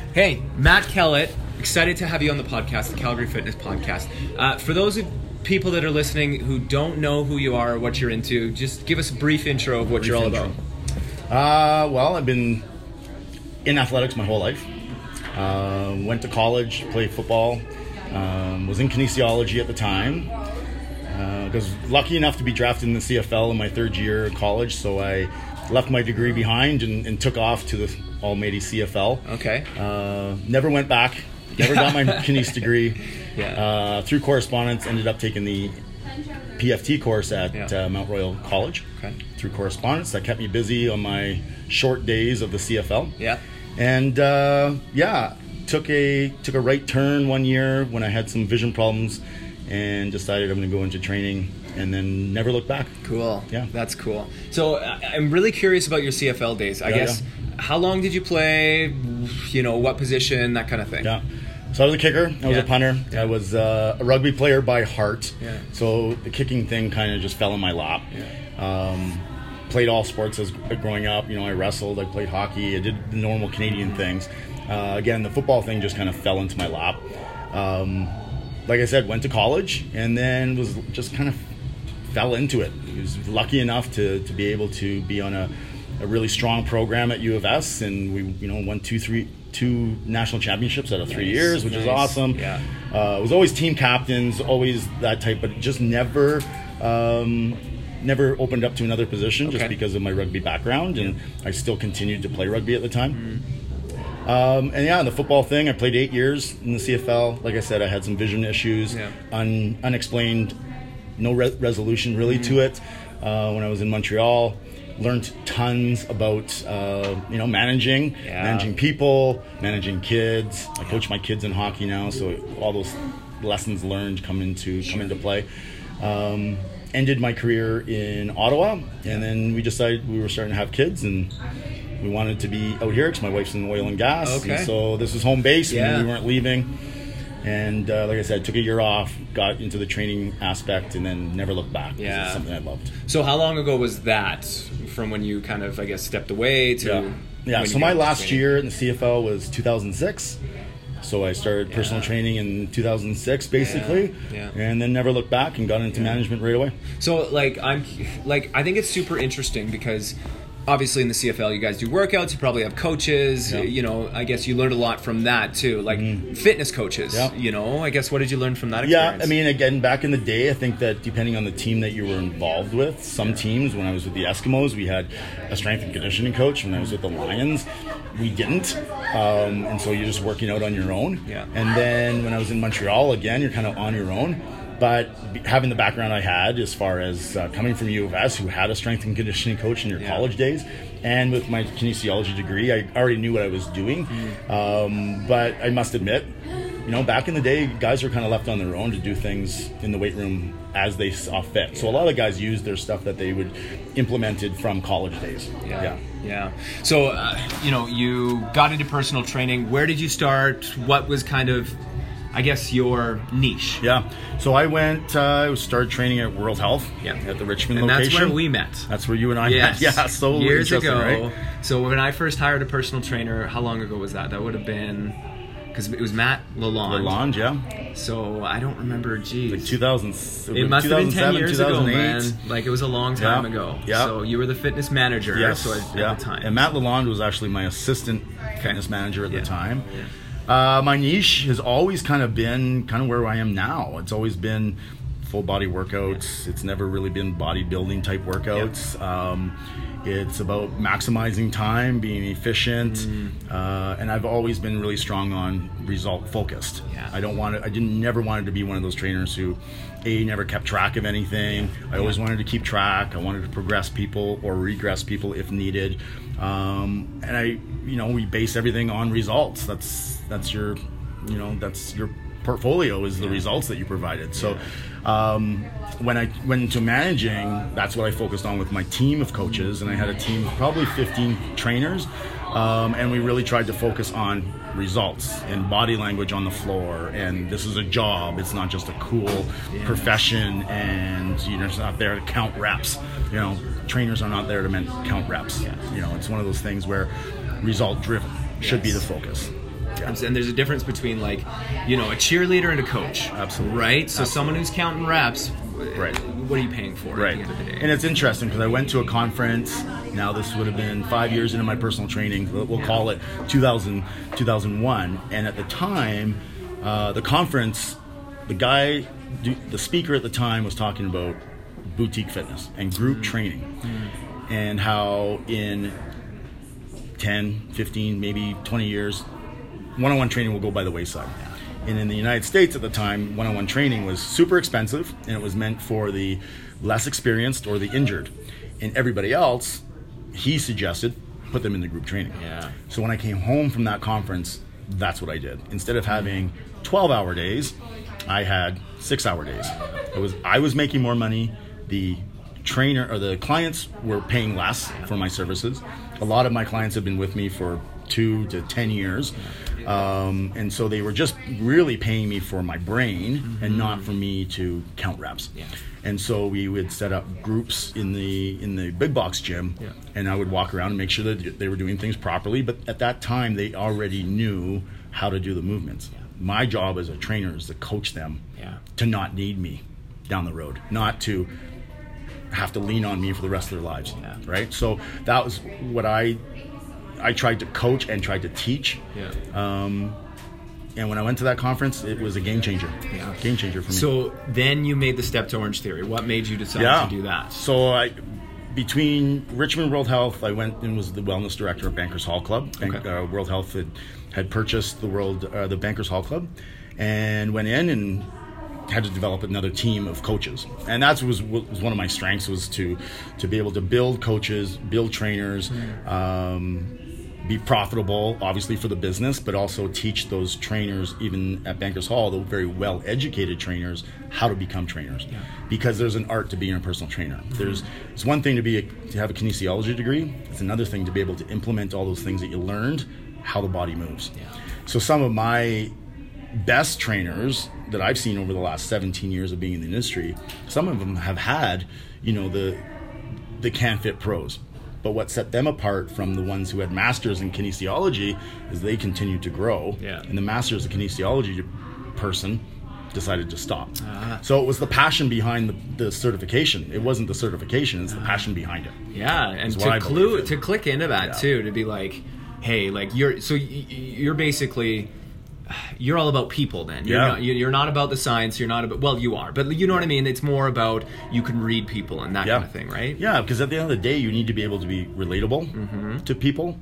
Hey, Matt Kellett, excited to have you on the podcast, the Calgary Fitness Podcast. For those people that are listening who don't know who you are or what you're into, just give us a brief intro of what you're all about. Well, I've been in athletics my whole life. Went to college, played football, was in kinesiology at the time. Was lucky enough to be drafted in the CFL in my third year of college, so I left my degree behind and took off to the Almighty CFL. Okay. Never went back. Never got my kines degree. Yeah. Through correspondence, ended up taking the PFT course at Mount Royal College. Okay. Through correspondence, that kept me busy on my short days of the CFL. Yeah. And took a right turn one year when I had some vision problems, and decided I'm going to go into training, and then never looked back. Cool. Yeah. That's cool. So I'm really curious about your CFL days. I guess, how long did you play? You know, what position, that kind of thing? Yeah. So I was a kicker. I was a punter. Yeah. I was a rugby player by heart. Yeah. So the kicking thing kind of just fell in my lap. Yeah. Played all sports as growing up. You know, I wrestled, I played hockey, I did the normal Canadian things. Again, the football thing just kind of fell into my lap. Like I said, went to college and then was just kind of fell into it. I was lucky enough to be able to be on a really strong program at U of S, and we won two national championships out of 3 years, which is awesome. Yeah. It was always team captains, always that type, but just never opened up to another position just because of my rugby background, and I still continued to play rugby at the time. Mm-hmm. And the football thing, I played 8 years in the CFL. Like I said, I had some vision issues, unexplained, no resolution really to it. When I was in Montreal, learned tons about managing people, managing kids. I coach my kids in hockey now, so all those lessons learned come into play. Ended my career in Ottawa, and then we decided we were starting to have kids, and we wanted to be out here because my wife's in oil and gas. Okay. And so this was home base, and we weren't leaving. And like I said, took a year off, got into the training aspect, and then never looked back. Yeah. It's something I loved. So how long ago was that, from when you kind of, I guess, stepped away to... Yeah, so my last year in the CFL was 2006. So I started personal training in 2006, basically, and then never looked back and got into management right away. So, I think it's super interesting because obviously in the CFL you guys do workouts, you probably have coaches, I guess you learned a lot from that too, fitness coaches, I guess, what did you learn from that experience? Yeah, I mean, again, back in the day, I think that depending on the team that you were involved with, some teams, when I was with the Eskimos, we had a strength and conditioning coach. When I was with the Lions, we didn't, and so you're just working out on your own. Yeah. And then when I was in Montreal, again, you're kind of on your own. But having the background I had, as far as coming from U of S, who had a strength and conditioning coach in your college days, and with my kinesiology degree, I already knew what I was doing. But I must admit, back in the day, guys were kind of left on their own to do things in the weight room as they saw fit. So a lot of guys used their stuff that they would implemented from college days. Yeah. So, you got into personal training. Where did you start? What was kind of, I guess, your niche? Yeah. So I started training at World Health at the Richmond location. And that's where we met. That's where you and I met. Yeah, so years ago. Right? So when I first hired a personal trainer, how long ago was that? That would have been, because it was Matt Lalonde. Lalonde, yeah. So I don't remember, Like 2000. It must have been 10 years ago, 2008. man. It was a long time ago. Yeah. So you were the fitness manager at the time. And Matt Lalonde was actually my assistant fitness manager at the time. Yeah. My niche has always kind of been where I am now. It's always been full body workouts. It's never really been bodybuilding type workouts. It's about maximizing time, being efficient, and I've always been really strong on result focused. I never wanted to be one of those trainers who never kept track of anything. I always wanted to keep track. I wanted to progress people or regress people if needed. And we base everything on results. That's your portfolio is the results that you provided. So when I went into managing, that's what I focused on with my team of coaches, and I had a team of probably 15 trainers, and we really tried to focus on results and body language on the floor, and this is a job. It's not just a cool profession, and it's not there to count reps. Trainers are not there to count reps. It's one of those things where result driven should be the focus. And there's a difference between like, you know, a cheerleader and a coach. Absolutely. Right? So Absolutely. Someone who's counting reps, right. What are you paying for right. at the end of the day? And it's interesting because I went to a conference. Now this would have been 5 years into my personal training. We'll call it 2001. And at the time, the conference, the speaker at the time was talking about boutique fitness and group training and how in 10, 15, maybe 20 years, one-on-one training will go by the wayside. And in the United States at the time, one-on-one training was super expensive, and it was meant for the less experienced or the injured. And everybody else, he suggested, put them in the group training. Yeah. So when I came home from that conference, that's what I did. Instead of having 12-hour days, I had 6-hour days. I was making more money. The trainer or the clients were paying less for my services. A lot of my clients have been with me for 2 to 10 years. And so they were just really paying me for my brain and not for me to count reps. Yeah. And so we would set up groups in the big box gym, and I would walk around and make sure that they were doing things properly. But at that time, they already knew how to do the movements. Yeah. My job as a trainer is to coach them to not need me down the road, not to have to lean on me for the rest of their lives, right? So that was what I tried to coach and tried to teach. And when I went to that conference, it was a game changer. Game changer for me. So then you made the step to Orange Theory. What made you decide to do that? So between Richmond World Health, I went and was the wellness director of Bankers Hall Club. World Health had purchased the Bankers Hall Club, and went in and had to develop another team of coaches. And that was one of my strengths, was to be able to build coaches, build trainers, be profitable, obviously, for the business, but also teach those trainers, even at Bankers Hall, the very well-educated trainers, how to become trainers. Because there's an art to being a personal trainer. It's one thing to have a kinesiology degree. It's another thing to be able to implement all those things that you learned, how the body moves. So some of my best trainers that I've seen over the last 17 years of being in the industry, some of them have had, the CanFit pros. But what set them apart from the ones who had masters in kinesiology is they continued to grow. And the masters of kinesiology person decided to stop. So it was the passion behind the certification. It wasn't the certification, it's the passion behind it. And to click into that too, to be like, hey, like you're basically, you're all about people then. You're not about the science, you're not about, well, you are, but you know what I mean? It's more about, you can read people and that kind of thing, right? Yeah, because at the end of the day, you need to be able to be relatable to people.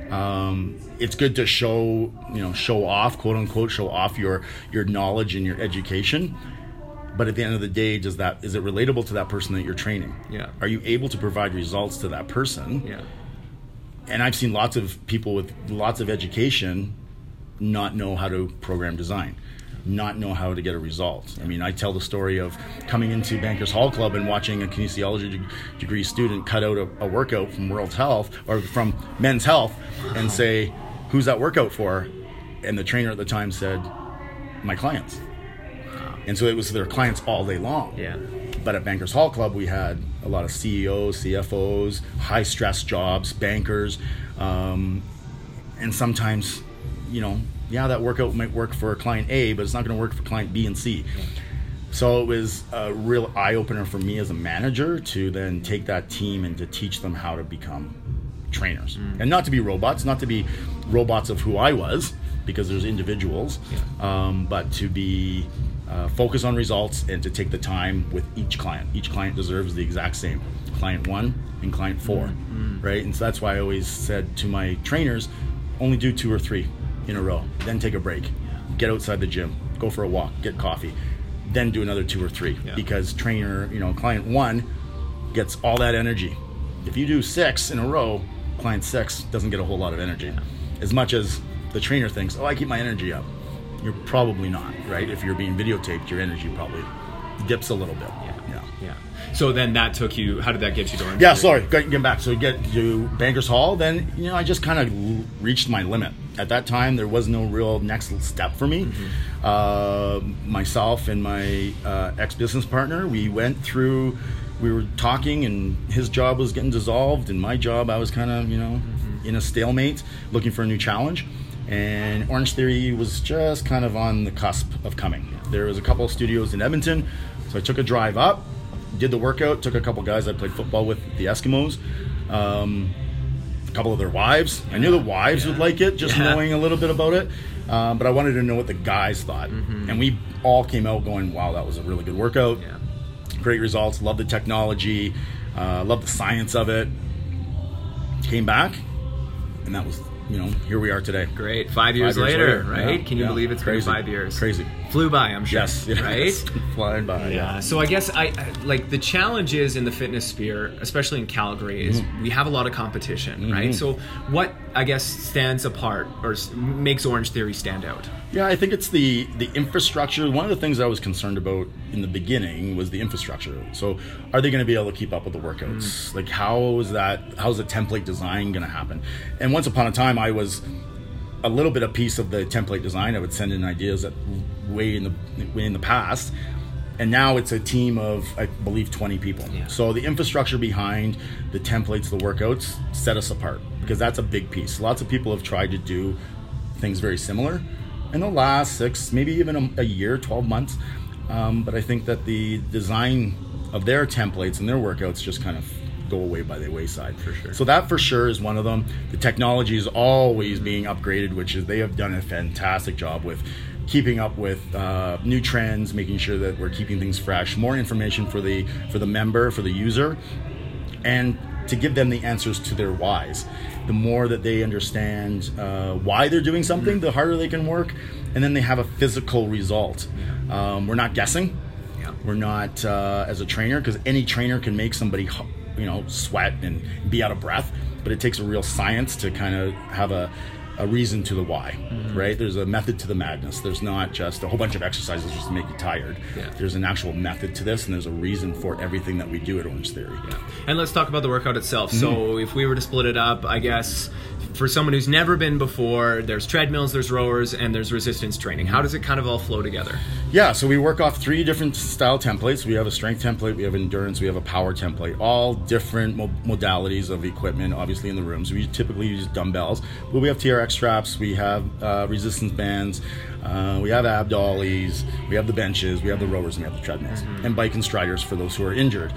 It's good to show off, quote unquote, show off your knowledge and your education. But at the end of the day, is it relatable to that person that you're training? Are you able to provide results to that person? And I've seen lots of people with lots of education not know how to program design, not know how to get a result. I mean, I tell the story of coming into Bankers Hall Club and watching a kinesiology degree student cut out a workout from World Health or from Men's Health and say, who's that workout for? And the trainer at the time said, my clients. And so it was their clients all day long. But at Bankers Hall Club, we had a lot of CEOs, CFOs, high stress jobs, bankers, and sometimes, that workout might work for client A, but it's not going to work for client B and C. So it was a real eye-opener for me as a manager to then take that team and to teach them how to become trainers. And not to be robots of who I was, because there's individuals, but to be focus on results and to take the time with each client. Each client deserves the exact same. Client 1 and client 4, right? And so that's why I always said to my trainers, only do 2 or 3 in a row, then take a break, get outside the gym, go for a walk, get coffee, then do another 2 or 3, because client 1 gets all that energy. If you do 6 in a row, client 6 doesn't get a whole lot of energy. As much as the trainer thinks, I keep my energy up, you're probably not, right? If you're being videotaped, your energy probably dips a little bit. So then that took you, how did that get you to Orange? Getting back. So you get to Bankers Hall, then, I just kind of reached my limit. At that time, there was no real next step for me. Myself and my ex-business partner, we were talking, and his job was getting dissolved, and my job, I was kind of, in a stalemate, looking for a new challenge. and Orange Theory was just kind of on the cusp of coming. There was a couple of studios in Edmonton, so I took a drive up, did the workout, took a couple guys I played football with, the Eskimos, a couple of their wives. I knew the wives would like it, just knowing a little bit about it, but I wanted to know what the guys thought. And we all came out going, wow, that was a really good workout. Great results, love the technology, love the science of it. Came back, and that was, here we are today. Great. 5 years later, right? Yeah, Can you believe it's been 5 years? Crazy. Flew by, I'm sure. Yes. Right? Flying by. Yeah. So I guess I like the challenges in the fitness sphere, especially in Calgary, is we have a lot of competition, right? So what, I guess, stands apart or makes Orange Theory stand out? Yeah, I think it's the infrastructure. One of the things I was concerned about in the beginning was the infrastructure. So are they going to be able to keep up with the workouts? Like how's the template design going to happen? And once upon a time, I was a little bit a piece of the template design. I would send in ideas way in the past, and now it's a team of, I believe, 20 people. So the infrastructure behind the templates, the workouts, set us apart, because that's a big piece. Lots of people have tried to do things very similar in the last 6, maybe even a year, 12 months, but I think that the design of their templates and their workouts just kind of go away by the wayside. For sure. So that for sure is one of them. The technology is always being upgraded, which is they have done a fantastic job with keeping up with new trends, making sure that we're keeping things fresh, more information for the member, for the user, and to give them the answers to their whys. The more that they understand why they're doing something, the harder they can work, and then they have a physical result. We're not guessing. We're not, as a trainer, because any trainer can make somebody sweat and be out of breath, but it takes a real science to kind of have a reason to the why, right? There's a method to the madness. There's not just a whole bunch of exercises just to make you tired. There's an actual method to this, and there's a reason for everything that we do at Orange Theory. And let's talk about the workout itself. So if we were to split it up, I guess for someone who's never been before, there's treadmills, there's rowers, and there's resistance training. How does it kind of all flow together? Yeah, so we work off 3 different style templates. We have a strength template, we have endurance, we have a power template, all different modalities of equipment, obviously in the room. So we typically use dumbbells, but we have TRX straps, we have resistance bands, we have ab dollies, we have the benches, we have the rowers, and we have the treadmills, and bike and striders for those who are injured.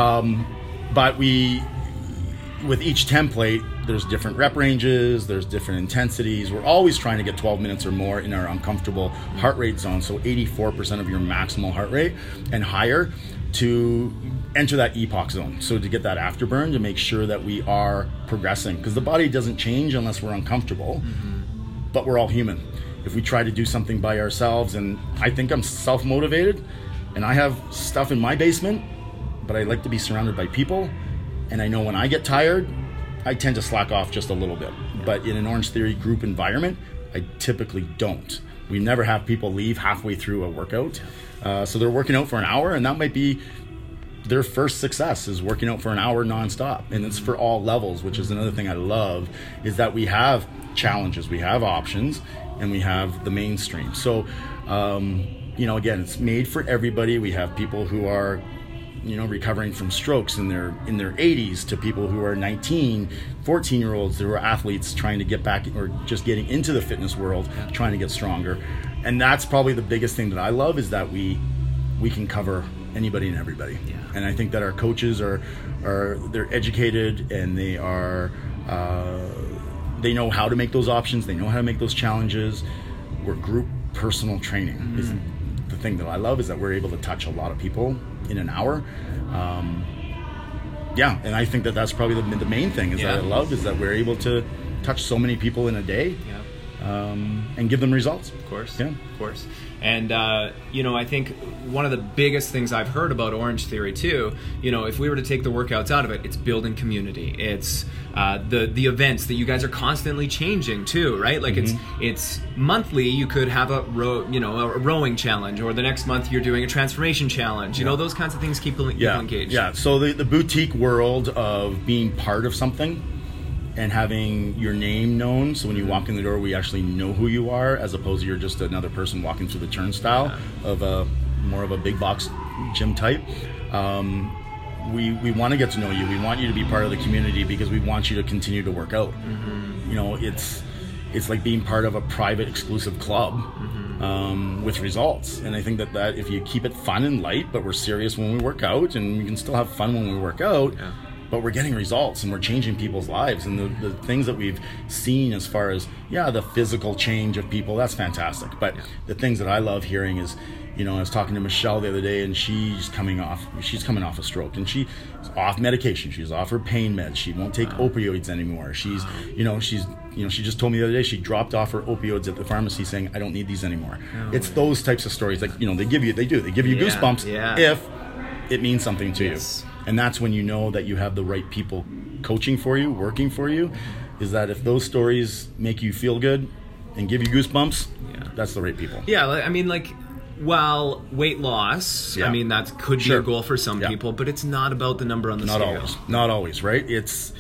But with each template, there's different rep ranges, there's different intensities. We're always trying to get 12 minutes or more in our uncomfortable heart rate zone, so 84% of your maximal heart rate and higher, to enter that epoch zone. So to get that afterburn, to make sure that we are progressing, because the body doesn't change unless we're uncomfortable, but we're all human. If we try to do something by ourselves, and I think I'm self-motivated, and I have stuff in my basement, but I like to be surrounded by people, and I know when I get tired, I tend to slack off just a little bit. But in an Orange Theory group environment, I typically don't. We never have people leave halfway through a workout. So they're working out for an hour, and that might be their first success, is working out for an hour nonstop. And it's for all levels, which is another thing I love, is that we have challenges, we have options, and we have the mainstream. So, again, it's made for everybody. We have people who are recovering from strokes in their 80s, to people who are 19, 14-year-olds who are athletes trying to get back, or just getting into the fitness world, trying to get stronger. And that's probably the biggest thing that I love, is that we can cover anybody and everybody. And I think that our coaches they're educated, and they are they know how to make those options, they know how to make those challenges. We're group personal training. Is the thing that I love, is that we're able to touch a lot of people in an hour. And I think that that's probably the main thing that I love, is that we're able to touch so many people in a day, and give them results. Of course. Of course. And, I think one of the biggest things I've heard about Orange Theory too, if we were to take the workouts out of it, it's building community. It's the events that you guys are constantly changing too, right? Like it's monthly. You could have a rowing challenge, or the next month you're doing a transformation challenge. Those kinds of things keep people engaged. Yeah. So the boutique world of being part of something and having your name known, so when you walk in the door, we actually know who you are, as opposed to you're just another person walking through the turnstile of more of a big box gym type. We want to get to know you. We want you to be part of the community, because we want you to continue to work out. it's like being part of a private exclusive club with results. And I think that if you keep it fun and light, but we're serious when we work out, and we can still have fun when we work out, but we're getting results and we're changing people's lives. And the things that we've seen as far as, the physical change of people, that's fantastic. But the things that I love hearing is, I was talking to Michelle the other day, and she's coming off a stroke, and she's off medication. She's off her pain meds. She won't take opioids anymore. She's, she just told me the other day she dropped off her opioids at the pharmacy, saying, I don't need these anymore. It's those types of stories, like, they give you goosebumps if it means something to you. And that's when you know that you have the right people coaching for you, working for you, is that if those stories make you feel good and give you goosebumps, that's the right people. Yeah, I mean, like, well, weight loss, I mean, that could be a goal for some people, but it's not about the number on the scale. Not always, right? It's,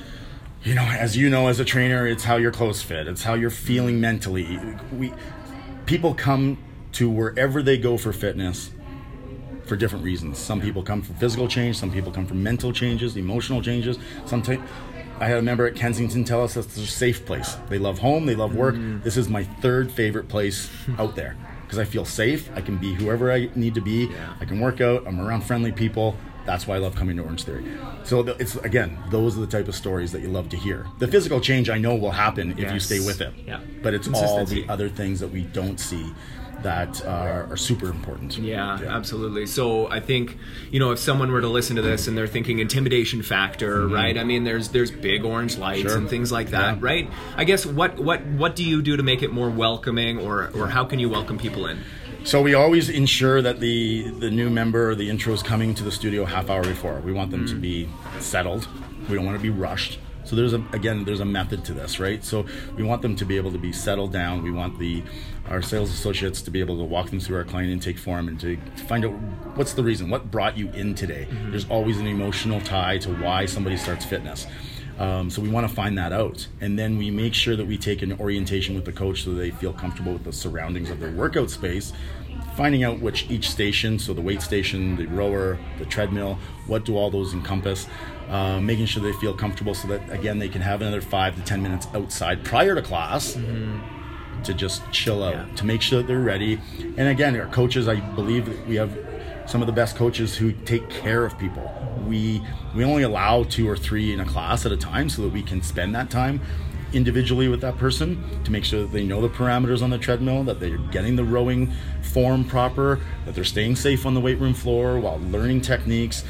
as as a trainer, it's how your clothes fit. It's how you're feeling mentally. People come to wherever they go for fitness for different reasons. Some people come for physical change. Some people come for mental changes, emotional changes. I had a member at Kensington tell us that's a safe place. They love home. They love work. This is my third favorite place out there. Because I feel safe, I can be whoever I need to be, I can work out, I'm around friendly people. That's why I love coming to Orange Theory. So it's, again, those are the type of stories that you love to hear. The physical change I know will happen if you stay with it. But it's all the other things that we don't see that are super important. Yeah, absolutely. So I think, if someone were to listen to this and they're thinking intimidation factor, right? I mean, there's big orange lights and things like that, right? I guess what do you do to make it more welcoming, or how can you welcome people in? So we always ensure that the new member or the intro is coming to the studio half hour before. We want them to be settled. We don't want to be rushed. So there's a method to this, right? So we want them to be able to be settled down. We want our sales associates to be able to walk them through our client intake form and to find out what's the reason, what brought you in today. There's always an emotional tie to why somebody starts fitness. So we want to find that out. And then we make sure that we take an orientation with the coach so they feel comfortable with the surroundings of their workout space, finding out which each station, so the weight station, the rower, the treadmill, what do all those encompass, making sure they feel comfortable so that, again, they can have another 5 to 10 minutes outside prior to class to just chill out, to make sure that they're ready. And again, our coaches, I believe that we have some of the best coaches who take care of people. We only allow 2 or 3 in a class at a time so that we can spend that time individually with that person to make sure that they know the parameters on the treadmill, that they're getting the rowing form proper, that they're staying safe on the weight room floor while learning techniques,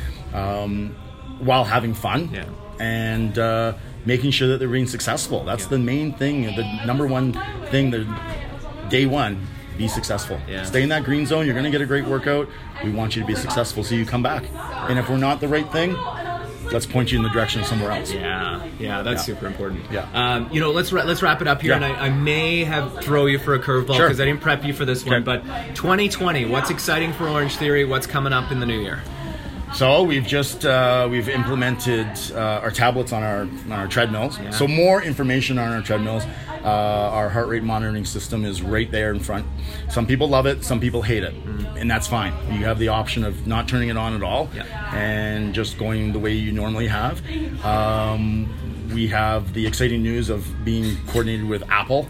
while having fun, and making sure that they're being successful. That's the main thing, the number one thing, the day one. Be successful. Stay in that green zone. You're going to get a great workout. We want you to be successful so you come back. And if we're not the right thing, let's point you in the direction of somewhere else. That's super important. Let's wrap it up here, and I may have throw you for a curveball because I didn't prep you for this one. But 2020, what's exciting for Orange Theory? What's coming up in the new year? So we've just we've implemented our tablets on our treadmills. So more information on our treadmills. Our heart rate monitoring system is right there in front. Some people love it, some people hate it, and that's fine. You have the option of not turning it on at all and just going the way you normally have. We have the exciting news of being coordinated with Apple.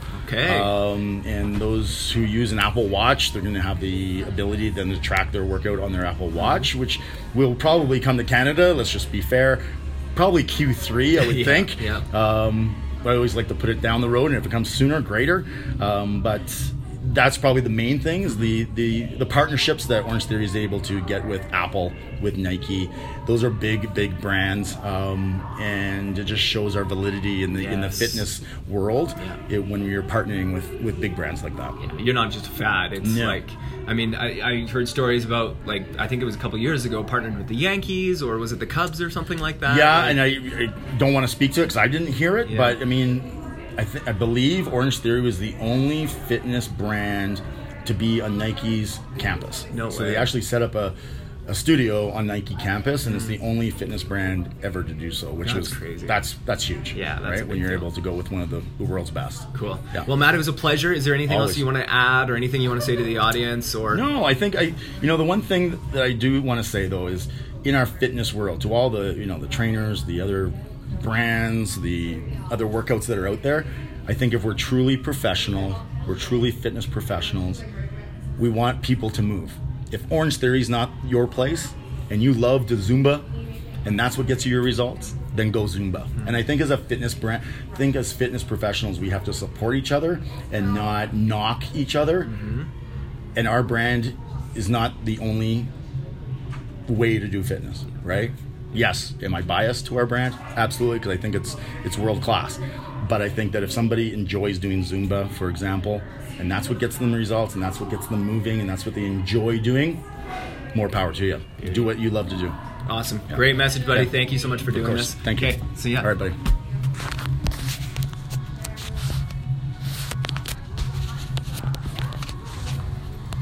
And those who use an Apple Watch, they're going to have the ability then to track their workout on their Apple Watch, which will probably come to Canada. Let's just be fair. Probably Q3, I would think. I always like to put it down the road, and if it comes sooner, greater. But that's probably the main thing, is the partnerships that Orange Theory is able to get with Apple, with Nike. Those are big brands, and it just shows our validity in the fitness world when we're partnering with big brands like that. You're not just a fad. It's like, I mean, I heard stories about, like, I think it was a couple years ago, partnering with the Yankees, or was it the Cubs or something like that? And I don't want to speak to it because I didn't hear it, but I mean, I believe Orange Theory was the only fitness brand to be on Nike's campus. So they actually set up a studio on Nike campus, and it's the only fitness brand ever to do so, which is crazy. That's huge. That's right, when you're able to go with one of the world's best. Cool. Well, Matt, it was a pleasure. Is there anything else you want to add, or anything you want to say to the audience? Or no, I think the one thing that I do want to say though is, in our fitness world, to all the the trainers, the other brands, the other workouts that are out there, I think if we're truly professional, we're truly fitness professionals, we want people to move. If Orange Theory is not your place and you love to Zumba and that's what gets you your results, then go Zumba. And I think as a fitness brand, as fitness professionals, we have to support each other and not knock each other. And our brand is not the only way to do fitness, right? Yes, am I biased to our brand? Absolutely, because I think it's world class. But I think that if somebody enjoys doing Zumba, for example, and that's what gets them the results, and that's what gets them moving, and that's what they enjoy doing, more power to you. Do what you love to do. Awesome. Yeah. Great message, buddy. Yeah. Thank you so much for doing this. Thank you. See ya. All right, buddy.